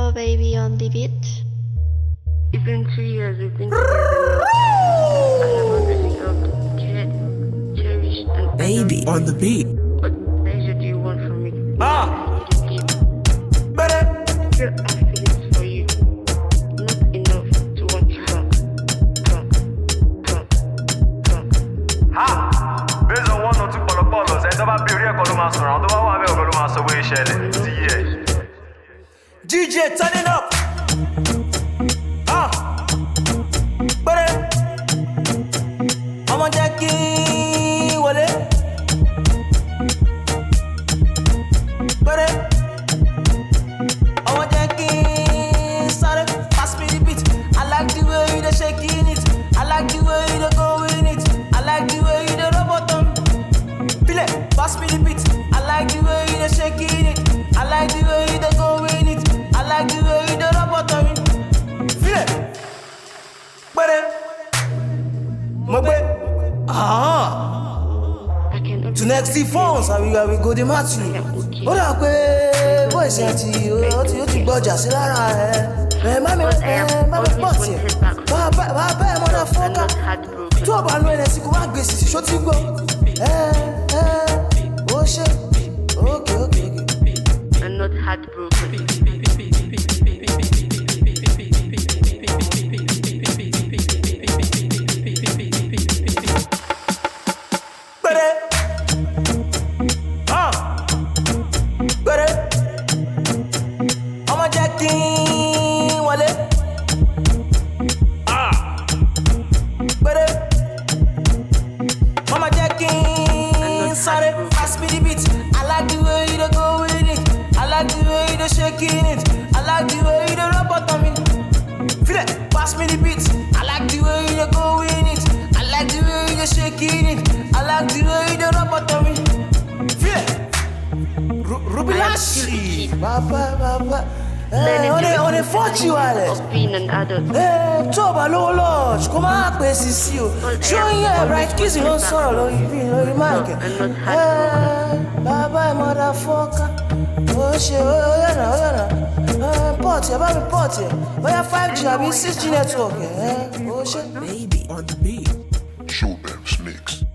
Lil Baby on the beat. It's been 2 years we've been together now. I have everything else cared, cherished, and Baby on the beat. What pleasure do you want from me? Better. I feel I have feelings for you. Not enough to want you back. Based on 1 or 2 polos, and don't be real Coloma surround. Don't want to be a Coloma so we share it. DJ, turn it up. Better. I'm on Jackie. What it? Better. I'm on Jackie. Sorry, pass me the beat. I like the way you shaking it. I like the way you go in it. I like the way you robot on. Feel it, pass me the beat. I like the way you shaking it. I like the way you go in it. I like the way you robot on. Feel it, better. My boy. I can To next the phones, I will go the match. Ó dà pé voice ẹ ti gbọ́jà sí lára ẹ̀. Má mi pọ̀ tiẹ̀. Bá ẹ mọ́dà fọ́ká. Tó o bá lo ẹ̀rẹ̀ sí kò má gbèsè sí ṣó ti gbọ́. Ó ṣe. Okay. I'm not heartbroken. Shaking it, I like the way you robot on me. Feel it, pass me the beat. I like the way you go in it. I like the way you shaking it. I like the way you robot on me. Feel it, Rubilashi, Baba. On est fort, tu vois. Of being an adult. Toba low lodge, come on, basis you. Showing you right, kissing on sorrow, you mark. Baba, motherfucker. Oh shit, party, about party. We have 5G, I mean 6G network. Oh shit, Baby on the beat. Showdance mix.